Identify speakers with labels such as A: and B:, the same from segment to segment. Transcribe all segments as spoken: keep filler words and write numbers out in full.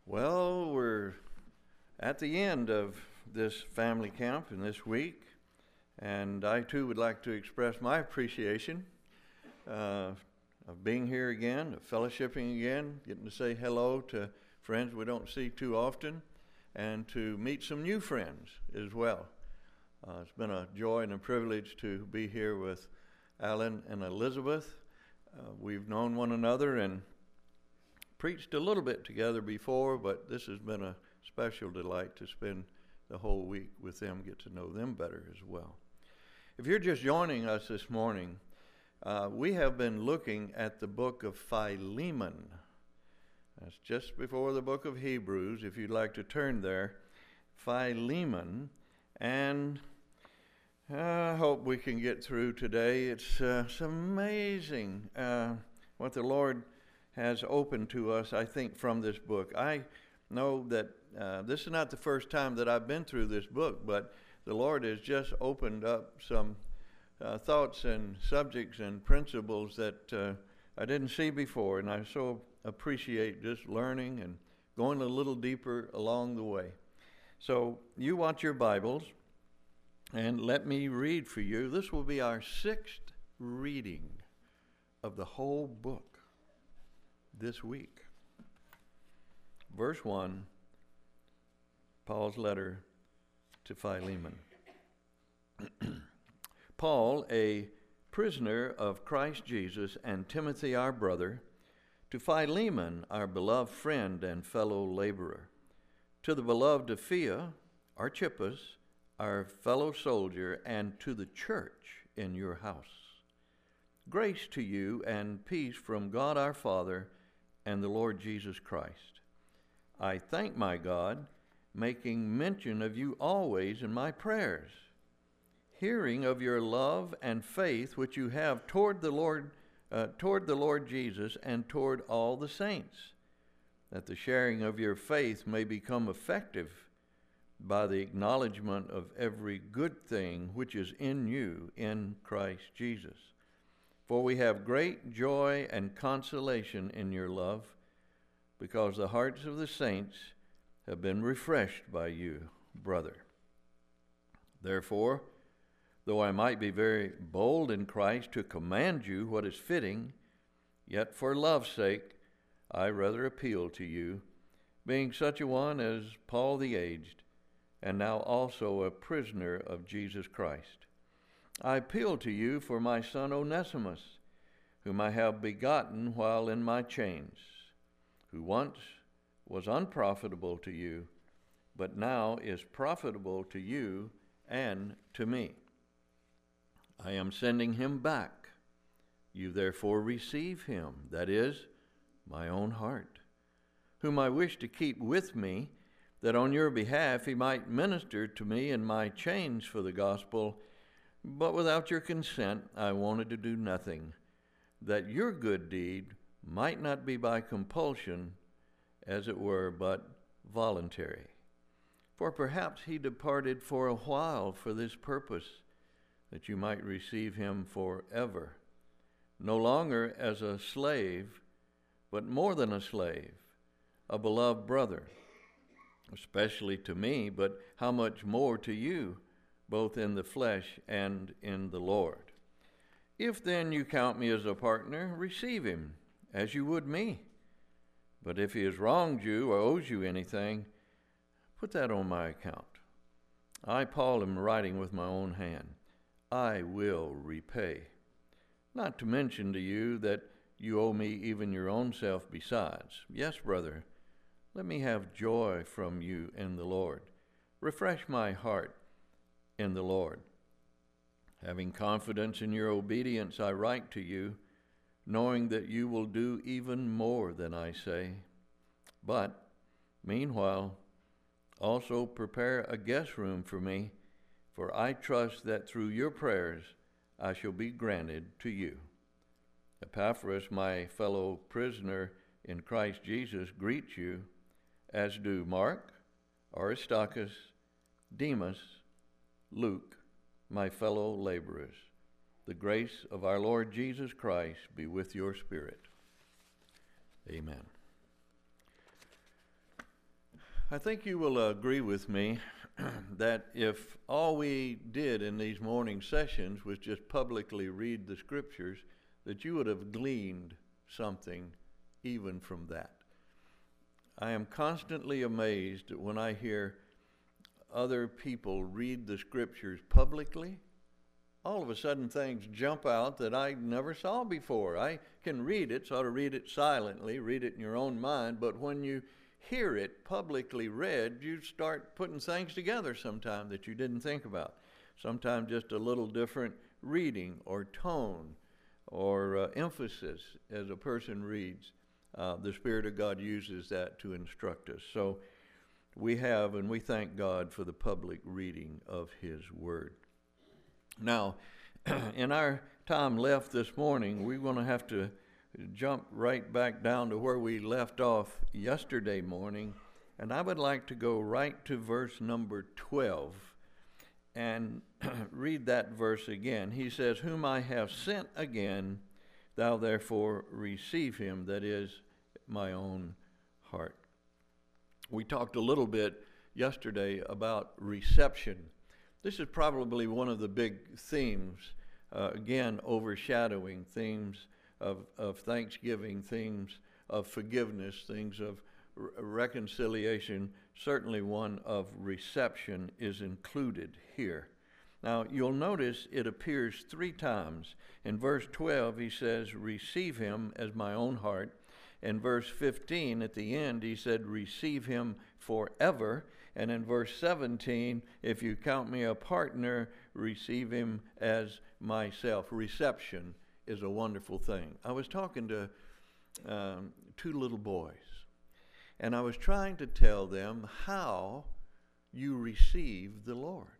A: Well, we're at the end of this family camp in this week, and I too would like to express my appreciation uh, of being here again, of fellowshipping again, getting to say hello to friends we don't see too often, and to meet some new friends as well. Uh, it's been a joy and a privilege to be here with Alan and Elizabeth. Uh, we've known one another and preached a little bit together before, but this has been a special delight to spend the whole week with them, get to know them better as well. If you're just joining us this morning, uh, we have been looking at the book of Philemon. That's just before the book of Hebrews, if you'd like to turn there. Philemon, and I hope we can get through today. It's, uh, it's amazing uh, what the Lord has opened to us, I think, from this book. I know that uh, this is not the first time that I've been through this book, but the Lord has just opened up some uh, thoughts and subjects and principles that uh, I didn't see before, and I so appreciate just learning and going a little deeper along the way. So you want your Bibles, and let me read for you. This will be our sixth reading of the whole book this week. Verse one, Paul's letter to Philemon. Paul, a prisoner of Christ Jesus, and Timothy, our brother, to Philemon, our beloved friend and fellow laborer, to the beloved Apphia, Archippus, our fellow soldier, and to the church in your house. Grace to you and peace from God our Father and the Lord Jesus Christ. I thank my God, making mention of you always in my prayers, hearing of your love and faith which you have toward the Lord, uh, toward the Lord Jesus and toward all the saints, that the sharing of your faith may become effective by the acknowledgement of every good thing which is in you in Christ Jesus. For we have great joy and consolation in your love, because the hearts of the saints have been refreshed by you, brother. Therefore, though I might be very bold in Christ to command you what is fitting, yet for love's sake I rather appeal to you, being such a one as Paul the aged, and now also a prisoner of Jesus Christ. I appeal to you for my son Onesimus, whom I have begotten while in my chains, who once was unprofitable to you, but now is profitable to you and to me. I am sending him back. You therefore receive him, that is, my own heart, whom I wish to keep with me, that on your behalf he might minister to me in my chains for the gospel. But without your consent I wanted to do nothing, that your good deed might not be by compulsion, as it were, but voluntary. For perhaps he departed for a while for this purpose, that you might receive him forever, no longer as a slave, but more than a slave, a beloved brother, especially to me, but how much more to you, both in the flesh and in the Lord. If then you count me as a partner, receive him, as you would me. But if he has wronged you or owes you anything, put that on my account. I, Paul, am writing with my own hand. I will repay. Not to mention to you that you owe me even your own self besides. Yes, brother, let me have joy from you in the Lord. Refresh my heart in the Lord. Having confidence in your obedience, I write to you, knowing that you will do even more than I say. But, meanwhile, also prepare a guest room for me, for I trust that through your prayers I shall be granted to you. Epaphras, my fellow prisoner in Christ Jesus, greets you, as do Mark, Aristarchus, Demas, Luke, my fellow laborers. The grace of our Lord Jesus Christ be with your spirit. Amen. I think you will agree with me that if all we did in these morning sessions was just publicly read the scriptures, that you would have gleaned something even from that. I am constantly amazed when I hear other people read the scriptures publicly. All of a sudden things jump out that I never saw before. I can read it, so to read it silently, read it in your own mind, but when you hear it publicly read, you start putting things together sometime that you didn't think about. Sometimes just a little different reading or tone or uh, emphasis as a person reads. Uh, the Spirit of God uses that to instruct us. So we have, and we thank God for the public reading of His Word. Now, in our time left this morning, we're going to have to jump right back down to where we left off yesterday morning, and I would like to go right to verse number twelve and read that verse again. He says, "Whom I have sent again, thou therefore receive him, that is, my own heart." We talked a little bit yesterday about reception. This is probably one of the big themes, uh, again, overshadowing themes Of, of thanksgiving, things of forgiveness, things of re- reconciliation. Certainly one of reception is included here. Now, you'll notice it appears three times. In verse twelve, he says, "Receive him as my own heart." In verse fifteen, at the end, he said, "Receive him forever." And in verse seventeen, "If you count me a partner, receive him as myself." Reception is a wonderful thing. I was talking to um, two little boys, and I was trying to tell them how you receive the Lord.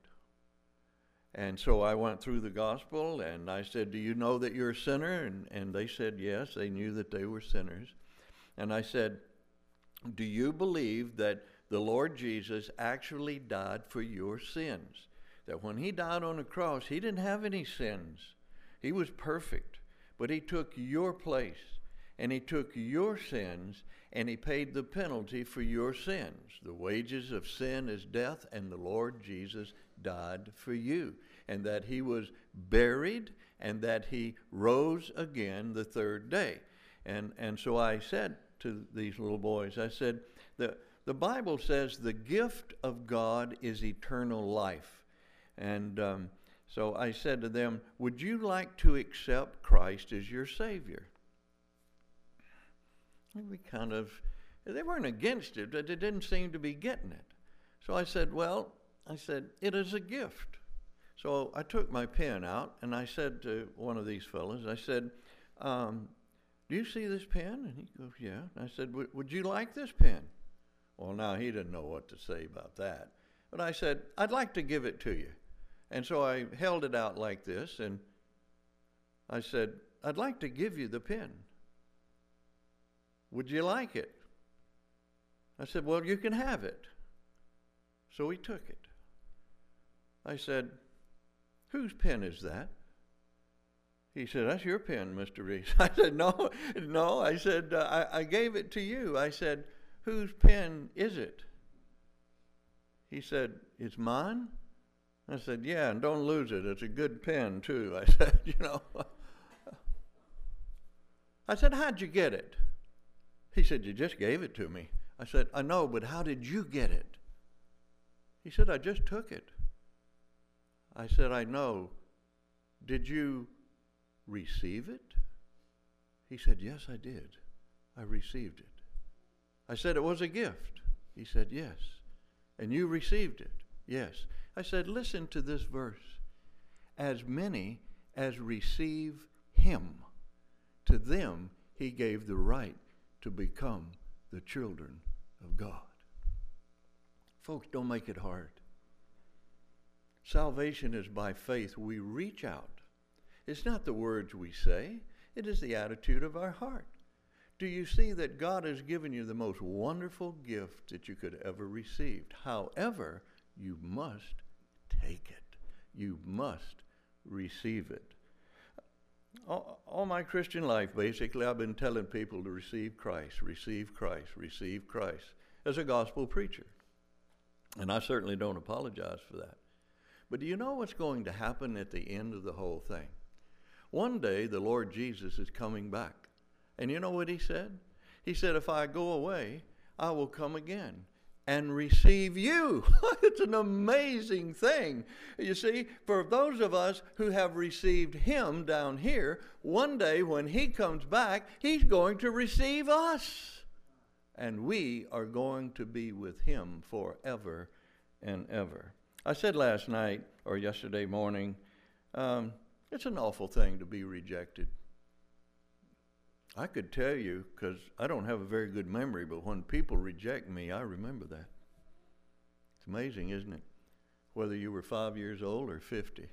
A: And so I went through the gospel, and I said, "Do you know that you're a sinner?" And, and they said yes, they knew that they were sinners. And I said, "Do you believe that the Lord Jesus actually died for your sins? That when he died on the cross, he didn't have any sins. He was perfect, but he took your place, and he took your sins, and he paid the penalty for your sins. The wages of sin is death, and the Lord Jesus died for you, and that he was buried, and that he rose again the third day." And and so I said to these little boys, I said, the, the Bible says the gift of God is eternal life. And um, So I said to them, "Would you like to accept Christ as your Savior?" And we kind of, they weren't against it, but they didn't seem to be getting it. So I said, well, I said, "It is a gift." So I took my pen out, and I said to one of these fellows, I said, um, "Do you see this pen?" And he goes, "Yeah." And I said, "Would you like this pen?" Well, now he didn't know what to say about that. But I said, "I'd like to give it to you." And so I held it out like this, and I said, "I'd like to give you the pen. Would you like it?" I said, "Well, you can have it." So he took it. I said, "Whose pen is that?" He said, "That's your pen, Mister Reese." I said, no, no. I said, uh, I, I gave it to you. I said, "Whose pen is it?" He said, "It's mine." I said, "Yeah, and don't lose it. It's a good pen, too." I said, you know. I said, "How'd you get it?" He said, "You just gave it to me." I said, "I know, but how did you get it?" He said, "I just took it." I said, "I know. Did you receive it?" He said, "Yes, I did. I received it." I said, "It was a gift." He said, "Yes." "And you received it?" "Yes." I said, "Listen to this verse. As many as receive him, to them he gave the right to become the children of God." Folks, don't make it hard. Salvation is by faith. We reach out. It's not the words we say. It is the attitude of our heart. Do you see that God has given you the most wonderful gift that you could ever receive? However, you must take it. You must receive it. All, all my Christian life, basically, I've been telling people to receive Christ, receive Christ, receive Christ. as a gospel preacher. And I certainly don't apologize for that. But do you know what's going to happen at the end of the whole thing? One day the Lord Jesus is coming back. And you know what he said? He said, if I go away, I will come again and receive you. It's an amazing thing. You see, for those of us who have received him down here, one day when he comes back, he's going to receive us. And we are going to be with him forever and ever. I said last night or yesterday morning, um, it's an awful thing to be rejected. I could tell you, because I don't have a very good memory, but when people reject me, I remember that. It's amazing, isn't it? Whether you were five years old or fifty.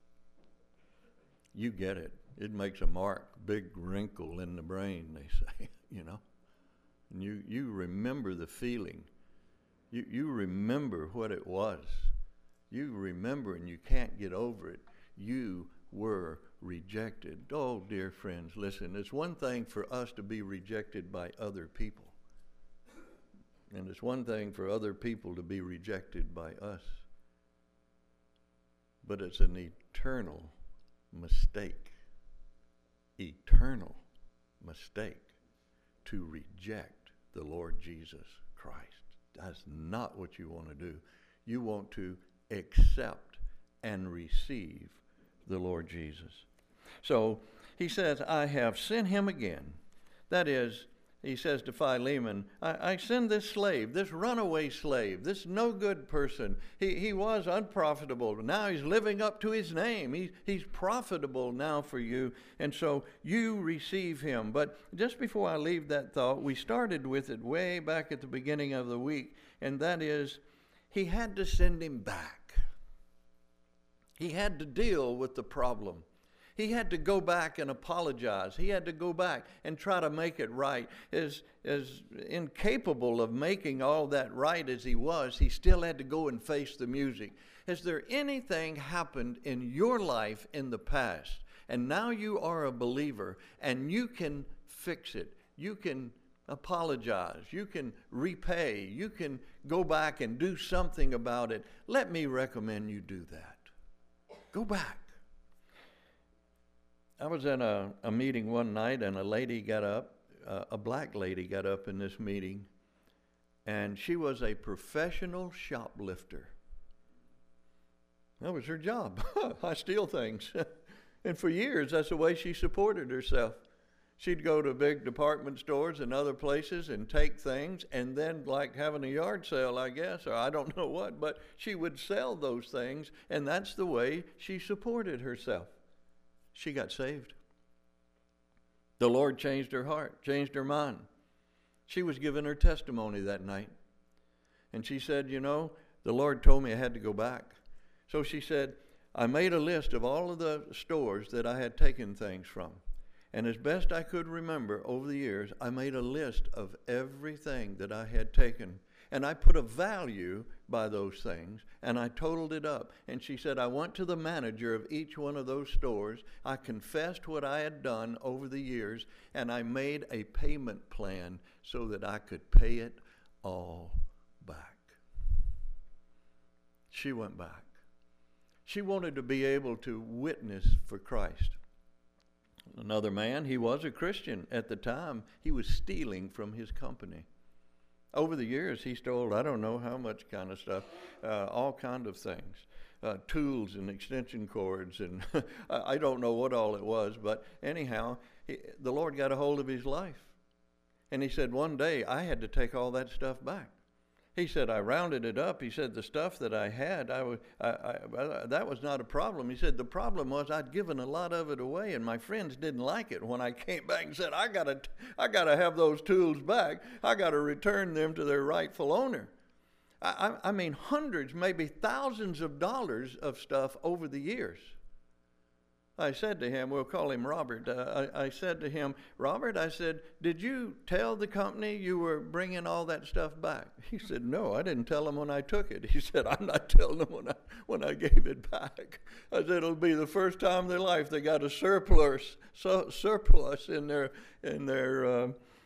A: You get it. It makes a mark, big wrinkle in the brain, they say, you know. And you, you remember the feeling. You, you remember what it was. You remember and you can't get over it. You were rejected. Oh, dear friends, listen, it's one thing for us to be rejected by other people. And it's one thing for other people to be rejected by us. But it's an eternal mistake. Eternal mistake to reject the Lord Jesus Christ. That's not what you want to do. You want to accept and receive the Lord Jesus. So he says, I have sent him again. That is, he says to Philemon, I, I send this slave, this runaway slave, this no good person. He, he was unprofitable, but now he's living up to his name. He, he's profitable now for you, and so you receive him. But just before I leave that thought, we started with it way back at the beginning of the week, and that is, he had to send him back. He had to deal with the problem. He had to go back and apologize. He had to go back and try to make it right. As, as incapable of making all that right as he was, he still had to go and face the music. Has there anything happened in your life in the past, and now you are a believer, and you can fix it? You can apologize. You can repay. You can go back and do something about it. Let me recommend you do that. Go back. I was in a, a meeting one night, and a lady got up, uh, a black lady got up in this meeting, and she was a professional shoplifter. That was her job. I steal things. And for years, that's the way she supported herself. She'd go to big department stores and other places and take things, and then like having a yard sale, I guess, or I don't know what, but she would sell those things, and that's the way she supported herself. She got saved. The Lord changed her heart, changed her mind. She was giving her testimony that night. And she said, you know, the Lord told me I had to go back. So she said, I made a list of all of the stores that I had taken things from. And as best I could remember over the years, I made a list of everything that I had taken. And I put a value by those things, and I totaled it up. And she said, I went to the manager of each one of those stores. I confessed what I had done over the years, and I made a payment plan so that I could pay it all back. She went back. She wanted to be able to witness for Christ. Another man, he was a Christian at the time. He was stealing from his company. Over the years, he stole, I don't know how much kind of stuff, uh, all kind of things, uh, tools and extension cords, and I don't know what all it was, but anyhow, he, the Lord got a hold of his life. And he said, one day, I had to take all that stuff back. He said, I rounded it up. He said, the stuff that I had, I, was, I, I, that was not a problem. He said, the problem was I'd given a lot of it away, and my friends didn't like it when I came back and said, I gotta, I gotta have those tools back. I gotta return them to their rightful owner. I, I, I mean, hundreds, maybe thousands of dollars of stuff over the years. I said to him, we'll call him Robert, uh, I, I said to him, Robert, I said, did you tell the company you were bringing all that stuff back? He said, no, I didn't tell them when I took it. He said, I'm not telling them when I, when I gave it back. I said, it'll be the first time in their life they got a surplus, so, surplus in their, in their uh, uh,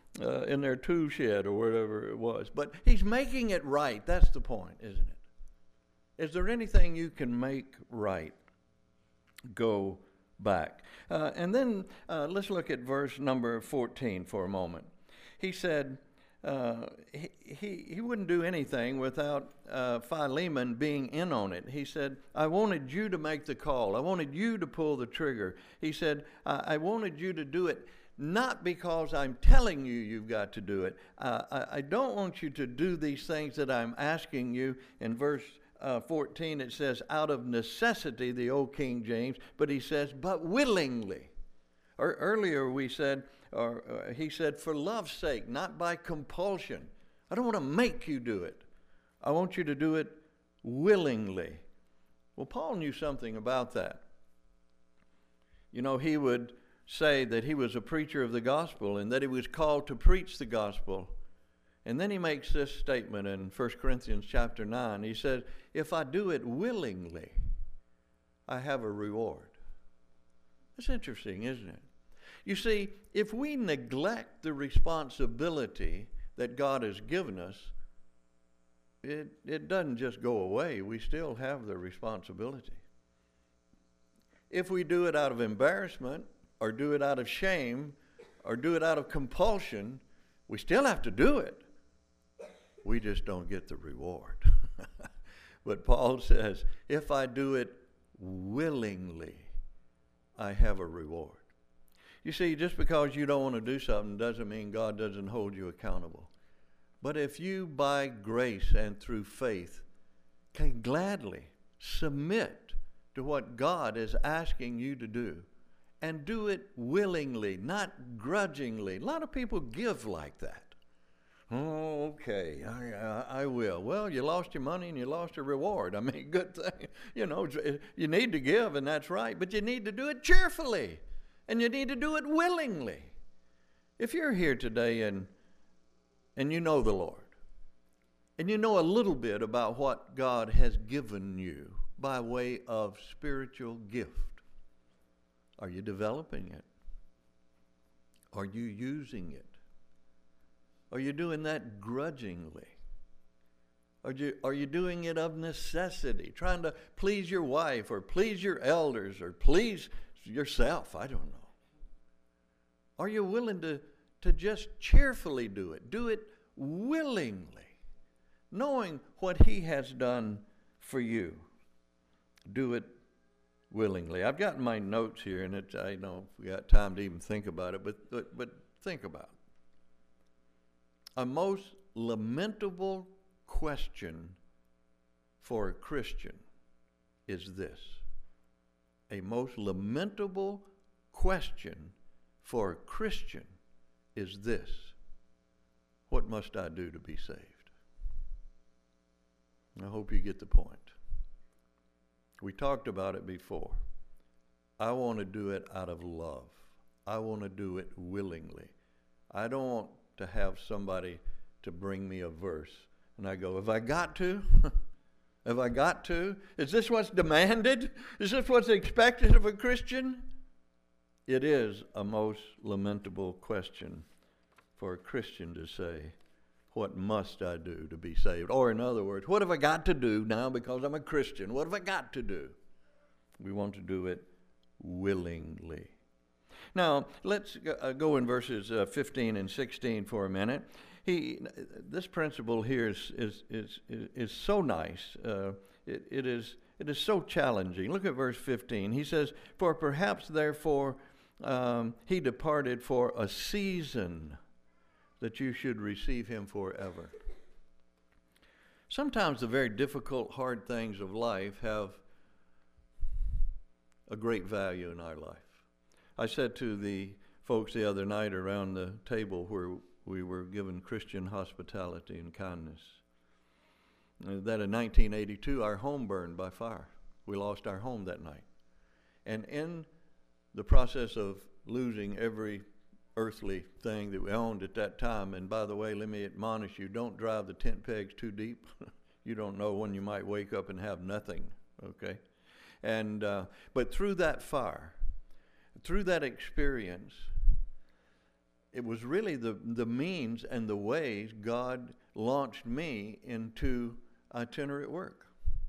A: in their tool shed or whatever it was. But he's making it right. That's the point, isn't it? Is there anything you can make right? Go back. Uh, and then uh, let's look at verse number fourteen for a moment. He said uh, he, he, he wouldn't do anything without uh, Philemon being in on it. He said, I wanted you to make the call. I wanted you to pull the trigger. He said, I, I wanted you to do it not because I'm telling you you've got to do it. Uh, I, I don't want you to do these things that I'm asking you. In verse uh, fourteen, it says, out of necessity, the old King James, but he says, but willingly. Or earlier we said, or uh, he said, for love's sake, not by compulsion. I don't want to make you do it. I want you to do it willingly. Well, Paul knew something about that. You know, he would say that he was a preacher of the gospel and that he was called to preach the gospel. And then he makes this statement in First Corinthians chapter nine. He said, if I do it willingly, I have a reward. That's interesting, isn't it? You see, if we neglect the responsibility that God has given us, it, it doesn't just go away. We still have the responsibility. If we do it out of embarrassment, or do it out of shame, or do it out of compulsion, we still have to do it. We just don't get the reward. But Paul says, if I do it willingly, I have a reward. You see, just because you don't want to do something doesn't mean God doesn't hold you accountable. But if you, by grace and through faith, can gladly submit to what God is asking you to do, and do it willingly, not grudgingly. A lot of people give like that. Oh, okay, I, I, I will. Well, you lost your money and you lost your reward. I mean, good thing. You know, you need to give, and that's right, but you need to do it cheerfully, and you need to do it willingly. If you're here today and and you know the Lord, and you know a little bit about what God has given you by way of spiritual gift, are you developing it? Are you using it? Are you doing that grudgingly? Are you, are you doing it of necessity, trying to please your wife or please your elders or please yourself? I don't know. Are you willing to, to just cheerfully do it? Do it willingly, knowing what he has done for you. Do it willingly. I've got my notes here, and it's, I know we got time to even think about it, but, but, but think about it. A most lamentable question for a Christian is this. A most lamentable question for a Christian is this. What must I do to be saved? I hope you get the point. We talked about it before. I want to do it out of love. I want to do it willingly. I don't want to have somebody to bring me a verse and I go, have I got to? Have I got to? Is this what's demanded? Is this what's expected of a Christian? It is a most lamentable question for a Christian to say, what must I do to be saved? Or in other words, what have I got to do now because I'm a Christian? What have I got to do? We want to do it willingly. Now, let's go in verses uh, fifteen and sixteen for a minute. He, this principle here is is is is, is so nice. Uh, it, it is it is so challenging. Look at verse fifteen. He says, "For perhaps therefore um, he departed for a season, that you should receive him forever." Sometimes the very difficult, hard things of life have a great value in our life. I said to the folks the other night around the table where we were given Christian hospitality and kindness, that in nineteen eighty-two our home burned by fire. We lost our home that night. And in the process of losing every earthly thing that we owned at that time, and by the way, let me admonish you, don't drive the tent pegs too deep. You don't know when you might wake up and have nothing, okay? And uh, but through that fire, through that experience, it was really the, the means and the ways God launched me into itinerant work.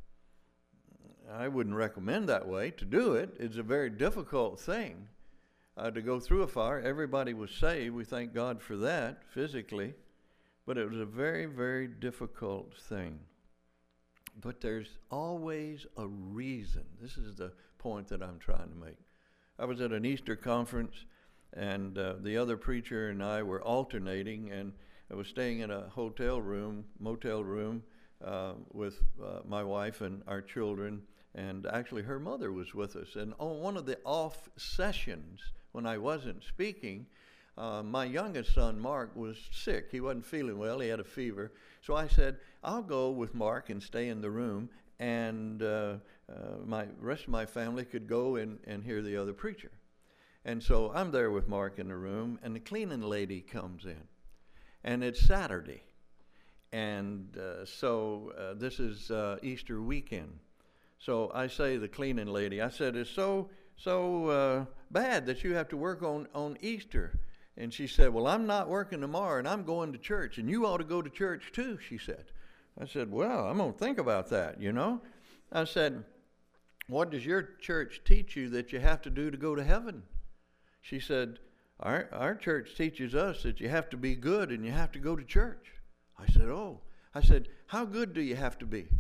A: I wouldn't recommend that way to do it. It's a very difficult thing uh, to go through a fire. Everybody was saved. We thank God for that physically. But it was a very, very difficult thing. But there's always a reason. This is the point that I'm trying to make. I was at an Easter conference, and uh, the other preacher and I were alternating, and I was staying in a hotel room, motel room, uh, with uh, my wife and our children, and actually her mother was with us. And on one of the off sessions, when I wasn't speaking, uh, my youngest son, Mark, was sick. He wasn't feeling well. He had a fever. So I said, I'll go with Mark and stay in the room, and uh, uh, my rest of my family could go and, and hear the other preacher. And so I'm there with Mark in the room, and the cleaning lady comes in. And it's Saturday. And uh, so uh, this is uh, Easter weekend. So I say the cleaning lady, I said, it's so so uh, bad that you have to work on, on Easter. And she said, well, I'm not working tomorrow, and I'm going to church, and you ought to go to church too, she said. I said, well, I'm going to think about that, you know. I said, what does your church teach you that you have to do to go to heaven? She said, our, our church teaches us that you have to be good and you have to go to church. I said, oh. I said, how good do you have to be?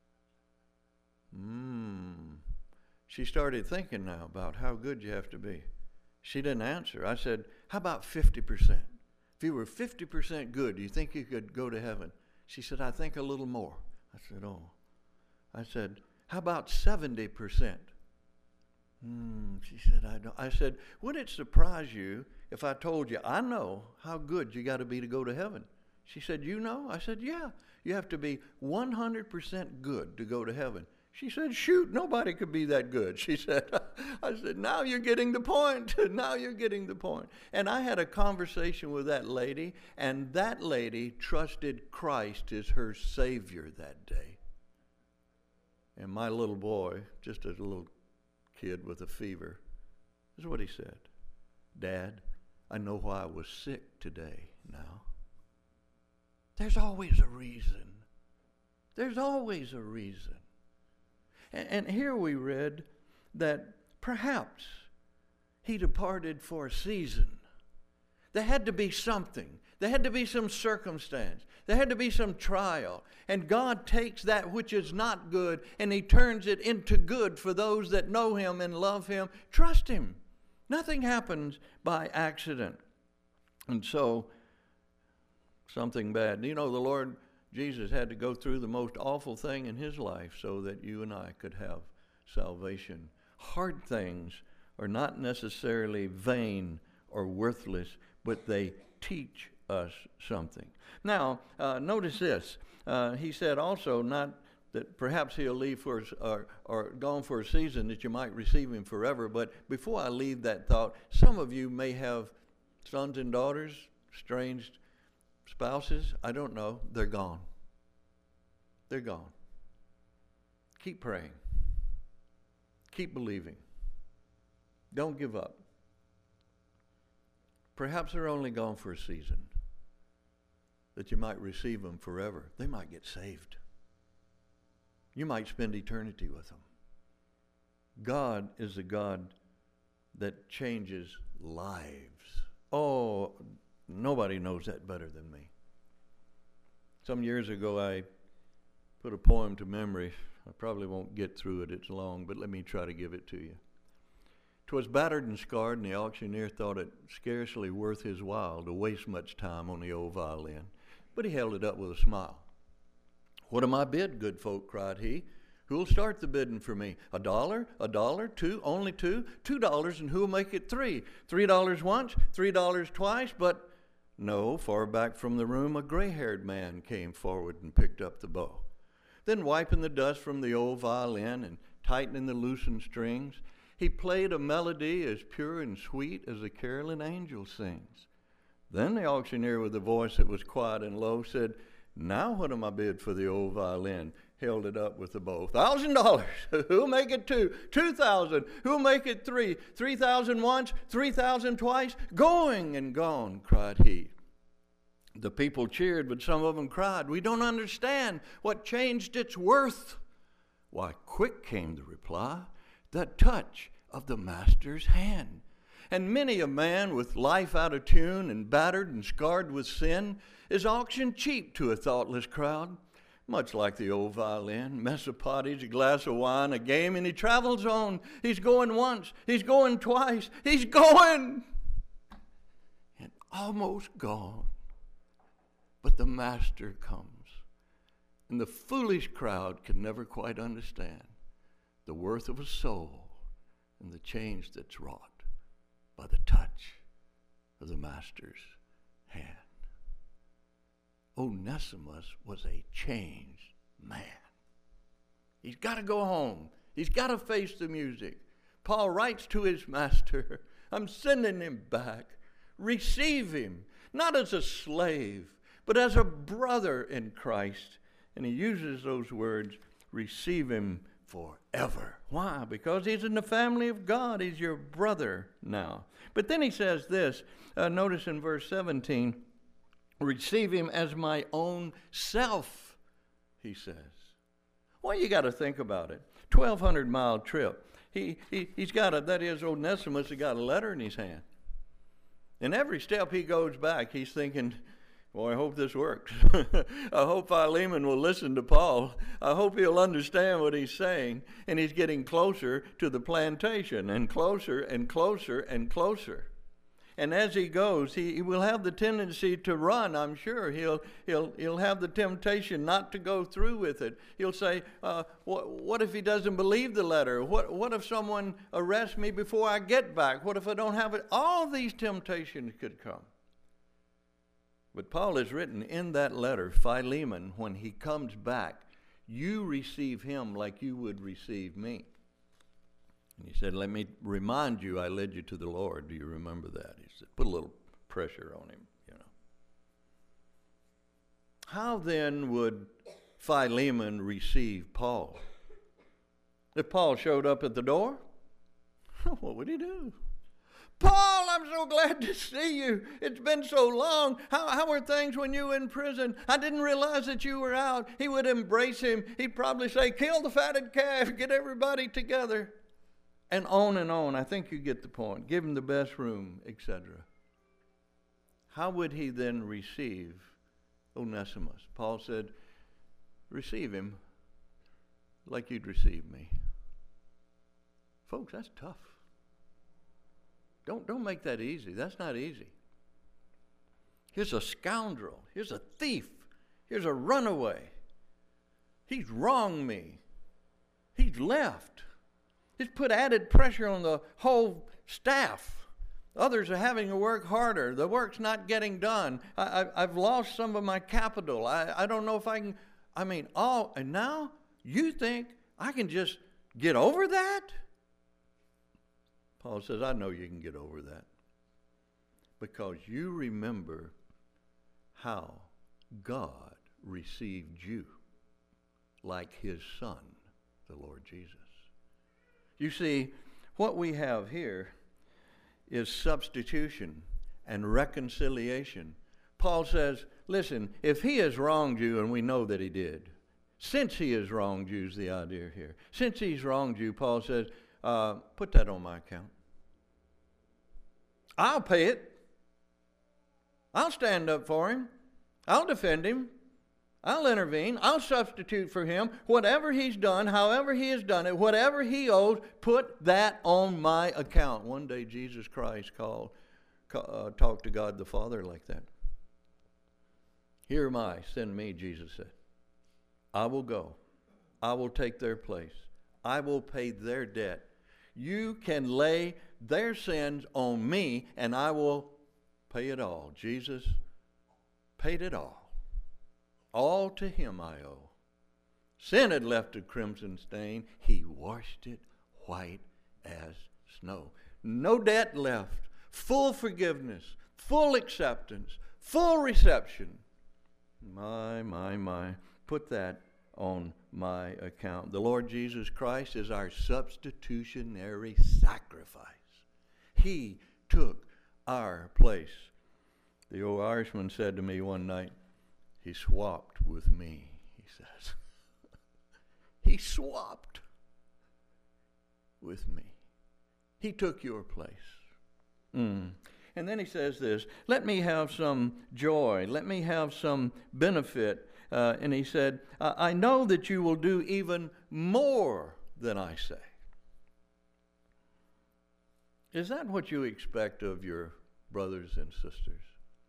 A: Hmm. She started thinking now about how good you have to be. She didn't answer. I said, how about fifty percent? If you were fifty percent good, do you think you could go to heaven? She said, I think a little more. I said, oh. I said, how about seventy percent? Hmm, she said, I don't. I said, would it surprise you if I told you, I know how good you got to be to go to heaven? She said, you know? I said, yeah. You have to be one hundred percent good to go to heaven. She said, shoot, nobody could be that good. She said, I said, now you're getting the point. Now you're getting the point. And I had a conversation with that lady, and that lady trusted Christ as her Savior that day. And my little boy, just a little kid with a fever, this is what he said. Dad, I know why I was sick today now. There's always a reason. There's always a reason. And, and here we read that perhaps he departed for a season. There had to be something. There had to be some circumstance. There had to be some trial. And God takes that which is not good and he turns it into good for those that know him and love him. Trust him. Nothing happens by accident. And so, something bad. You know, the Lord Jesus had to go through the most awful thing in his life so that you and I could have salvation. Hard things are not necessarily vain or worthless, but they teach us something. Now, uh, notice this. Uh, he said also not that perhaps he'll leave for or, or gone for a season that you might receive him forever. But before I leave that thought, some of you may have sons and daughters, estranged spouses. I don't know. They're gone. They're gone. Keep praying. Keep believing. Don't give up. Perhaps they're only gone for a season, that you might receive them forever. They might get saved. You might spend eternity with them. God is a God that changes lives. Oh, nobody knows that better than me. Some years ago, I put a poem to memory. I probably won't get through it. It's long, but let me try to give it to you. 'Twas battered and scarred, and the auctioneer thought it scarcely worth his while to waste much time on the old violin. But he held it up with a smile. "What am I bid, good folk?" cried he. "Who'll start the bidding for me? A dollar? A dollar? Two? Only two? Two dollars, and who'll make it three? Three dollars once? Three dollars twice? But..." No, far back from the room, a gray-haired man came forward and picked up the bow. Then, wiping the dust from the old violin and tightening the loosened strings, he played a melody as pure and sweet as a caroling angel sings. Then the auctioneer, with a voice that was quiet and low, said, "Now what am I bid for the old violin?" held it up with the bow. Thousand dollars. Who'll make it two? Two thousand. Who'll make it three? Three thousand once? Three thousand twice? Going and gone, cried he. The people cheered, but some of them cried, we don't understand what changed its worth. Why, quick came the reply, the touch of the master's hand. And many a man with life out of tune and battered and scarred with sin is auctioned cheap to a thoughtless crowd, much like the old violin, mess of pottage, a glass of wine, a game, and he travels on. He's going once, he's going twice, he's going, and almost gone. But the master comes, and the foolish crowd can never quite understand the worth of a soul and the change that's wrought by the touch of the master's hand. Onesimus was a changed man. He's got to go home. He's got to face the music. Paul writes to his master, I'm sending him back. Receive him, not as a slave, but as a brother in Christ. And he uses those words, receive him forever. Why? Because he's in the family of God. He's your brother now. But then he says this, uh, notice in verse seventeen, receive him as my own self, he says. Well, you got to think about it. twelve hundred mile trip. He, he, he's got a, that is, Onesimus has got a letter in his hand. And every step he goes back, he's thinking, well, I hope this works. I hope Philemon will listen to Paul. I hope he'll understand what he's saying. And he's getting closer to the plantation, and closer and closer and closer. And as he goes, he, he will have the tendency to run, I'm sure. He'll he'll he'll have the temptation not to go through with it. He'll say, uh, what, what if he doesn't believe the letter? What, what if someone arrests me before I get back? What if I don't have it? All these temptations could come. But Paul has written in that letter, Philemon, when he comes back, you receive him like you would receive me. And he said, let me remind you, I led you to the Lord. Do you remember that? He said, put a little pressure on him, you know. How then would Philemon receive Paul? If Paul showed up at the door, what would he do? Paul, I'm so glad to see you. It's been so long. How, how were things when you were in prison? I didn't realize that you were out. He would embrace him. He'd probably say, kill the fatted calf, get everybody together. And on and on. I think you get the point. Give him the best room, et cetera. How would he then receive Onesimus? Paul said, receive him like you'd receive me. Folks, that's tough. Don't, don't make that easy. That's not easy. Here's a scoundrel. Here's a thief. Here's a runaway. He's wronged me. He's left. He's put added pressure on the whole staff. Others are having to work harder. The work's not getting done. I, I, I've lost some of my capital. I, I don't know if I can. I mean, all, and now you think I can just get over that? Paul says, I know you can get over that because you remember how God received you like his son, the Lord Jesus. You see, what we have here is substitution and reconciliation. Paul says, listen, if he has wronged you, and we know that he did, since he has wronged you is the idea here. Since he's wronged you, Paul says, uh, put that on my account. I'll pay it. I'll stand up for him. I'll defend him. I'll intervene. I'll substitute for him. Whatever he's done, however he has done it, whatever he owes, put that on my account. One day Jesus Christ called, uh, talked to God the Father like that. Here am I, send me, Jesus said. I will go. I will take their place. I will pay their debt. You can lay their sins on me, and I will pay it all. Jesus paid it all. All to him I owe. Sin had left a crimson stain. He washed it white as snow. No debt left. Full forgiveness. Full acceptance. Full reception. My, my, my. Put that on my account. The Lord Jesus Christ is our substitutionary sacrifice. He took our place. The old Irishman said to me one night, he swapped with me, he says. He swapped with me. He took your place. Mm. And then he says this, let me have some joy. Let me have some benefit. Uh, and he said, I know that you will do even more than I say. Is that what you expect of your brothers and sisters?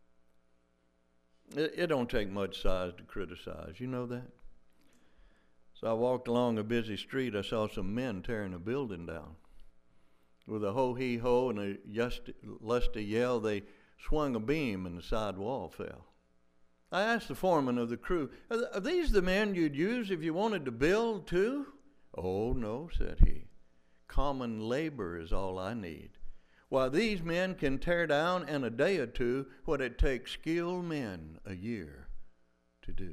A: It, it don't take much size to criticize. You know that? So I walked along a busy street. I saw some men tearing a building down. With a ho-he-ho and a lusty, lusty yell, they swung a beam and the side wall fell. I asked the foreman of the crew, are, are these the men you'd use if you wanted to build too? Oh, no, said he. Common labor is all I need. While these men can tear down in a day or two what it takes skilled men a year to do.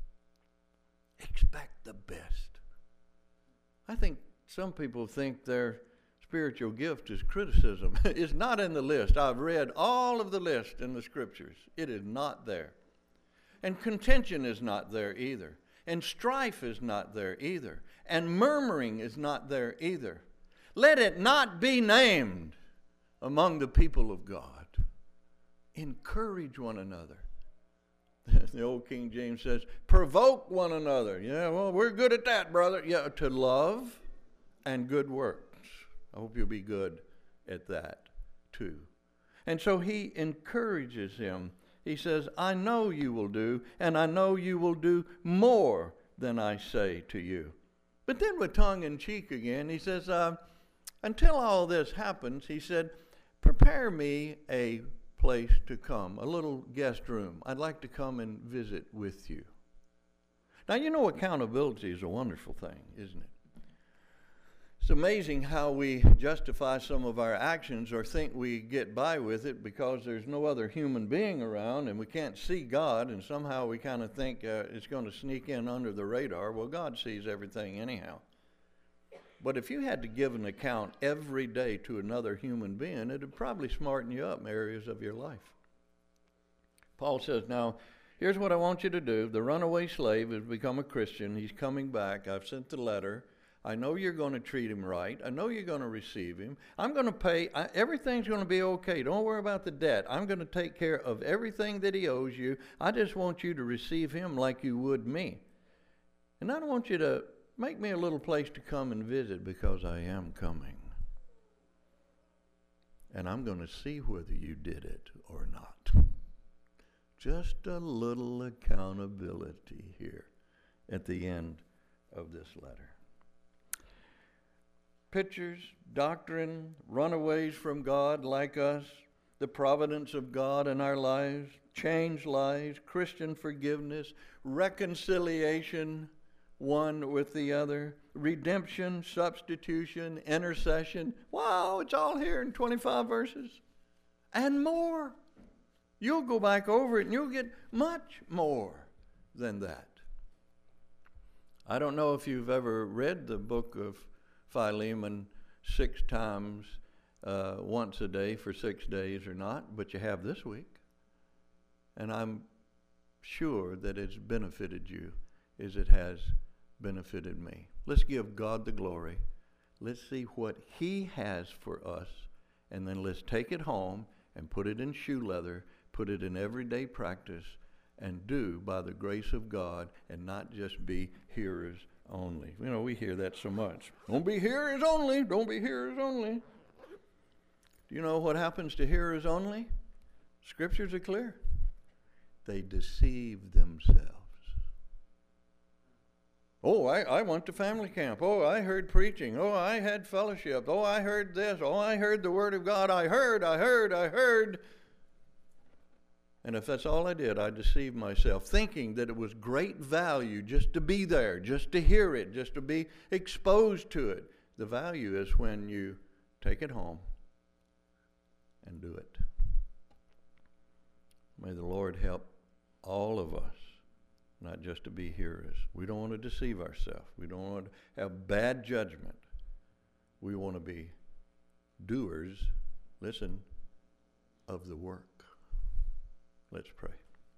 A: Expect the best. I think some people think their spiritual gift is criticism. It's not in the list. I've read all of the list in the scriptures. It is not there. And contention is not there either. And strife is not there either. And murmuring is not there either. Let it not be named among the people of God. Encourage one another. The old King James says, provoke one another. Yeah, well, we're good at that, brother. Yeah, to love and good works. I hope you'll be good at that too. And so he encourages him. He says, I know you will do, and I know you will do more than I say to you. But then with tongue in cheek again, he says, uh, until all this happens, he said, prepare me a place to come, a little guest room. I'd like to come and visit with you. Now, you know, accountability is a wonderful thing, isn't it? It's amazing how we justify some of our actions or think we get by with it because there's no other human being around and we can't see God, and somehow we kind of think uh, it's going to sneak in under the radar. Well, God sees everything anyhow. But if you had to give an account every day to another human being, it would probably smarten you up in areas of your life. Paul says, now, here's what I want you to do. The runaway slave has become a Christian. He's coming back. I've sent the letter. I know you're going to treat him right. I know you're going to receive him. I'm going to pay. I, everything's going to be okay. Don't worry about the debt. I'm going to take care of everything that he owes you. I just want you to receive him like you would me. And I don't want you to make me a little place to come and visit because I am coming. And I'm going to see whether you did it or not. Just a little accountability here at the end of this letter. Pictures, doctrine, runaways from God like us, the providence of God in our lives, changed lives, Christian forgiveness, reconciliation one with the other, redemption, substitution, intercession. Wow, it's all here in twenty-five verses. And more. You'll go back over it and you'll get much more than that. I don't know if you've ever read the book of Philemon six times, uh, once a day for six days or not, but you have this week. And I'm sure that it's benefited you as it has benefited me. Let's give God the glory. Let's see what he has for us, and then let's take it home and put it in shoe leather, put it in everyday practice, and do by the grace of God, and not just be hearers only. You know, we hear that so much. Don't be hearers only. Don't be hearers only. Do you know what happens to hearers only? Scriptures are clear. They deceive themselves. Oh, I, I went to family camp. Oh, I heard preaching. Oh, I had fellowship. Oh, I heard this. Oh, I heard the word of God. I heard, I heard, I heard. And if that's all I did, I deceived myself, thinking that it was great value just to be there, just to hear it, just to be exposed to it. The value is when you take it home and do it. May the Lord help all of us not just to be hearers. We don't want to deceive ourselves. We don't want to have bad judgment. We want to be doers, listen, of the work. Let's pray.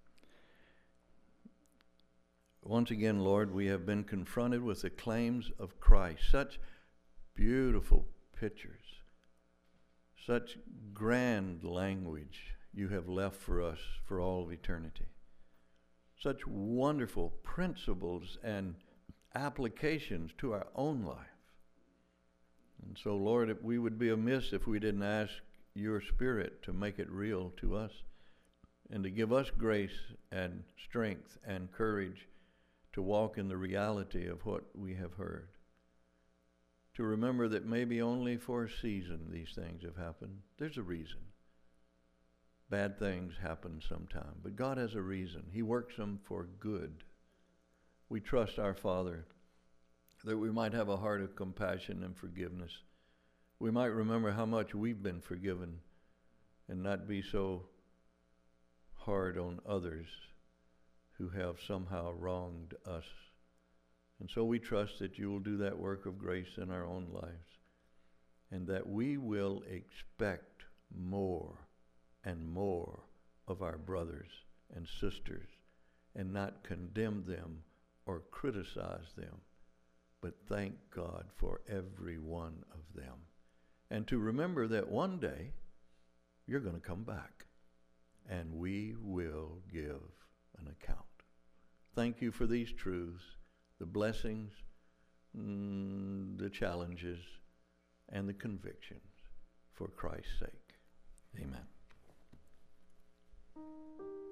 A: Once again, Lord, we have been confronted with the claims of Christ. Such beautiful pictures, such grand language you have left for us for all of eternity. Such wonderful principles and applications to our own life. And so, Lord, we would be amiss if we didn't ask your Spirit to make it real to us and to give us grace and strength and courage to walk in the reality of what we have heard. To remember that maybe only for a season these things have happened. There's a reason. Bad things happen sometime, but God has a reason. He works them for good. We trust our Father that we might have a heart of compassion and forgiveness. We might remember how much we've been forgiven and not be so hard on others who have somehow wronged us. And so we trust that you will do that work of grace in our own lives, and that we will expect more and more of our brothers and sisters and not condemn them or criticize them, but thank God for every one of them. And to remember that one day you're going to come back and we will give an account. Thank you for these truths, the blessings, mm, the challenges, and the convictions for Christ's sake. Amen.